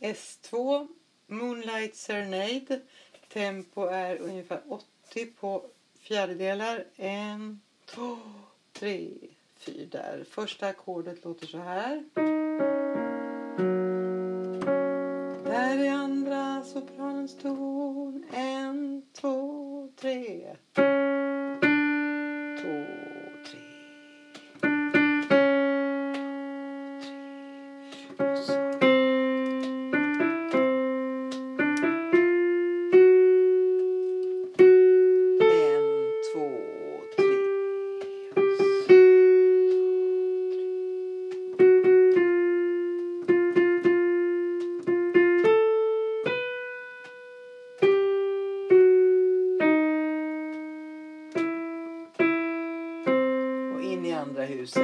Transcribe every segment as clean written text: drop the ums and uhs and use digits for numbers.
S2 Moonlight Serenade. Tempo är ungefär 80 på fjärdedelar. 1, 2, 3, 4 där. Första ackordet låter så här. Där är andra sopranens ton. 1, 2, 3. 2, 3. In i andra huset.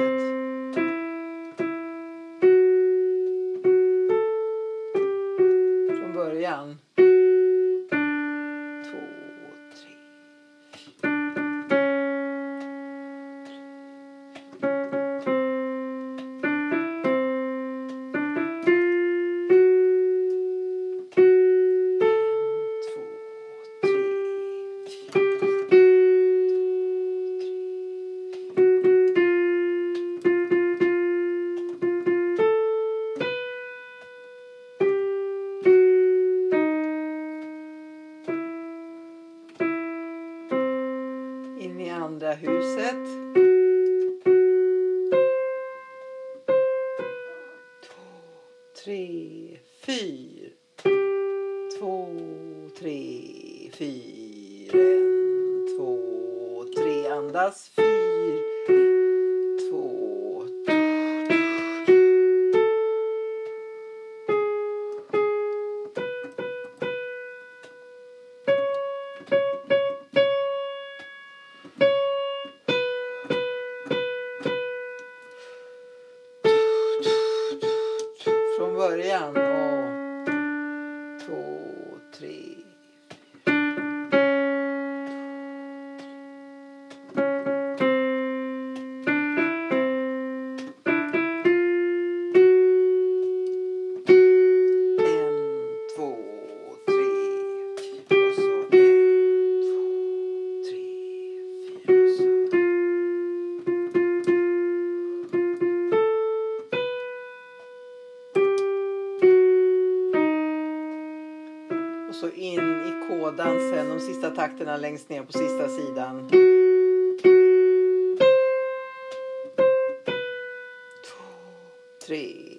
Från början. 2, 3. In i andra huset. 2, 3, 4. 2, 3, 4. 1, 2, 3. Andas. 4, 2. Från början. 2, 3. Och så in i kodansen, de sista takterna längst ner på sista sidan. 2, 3.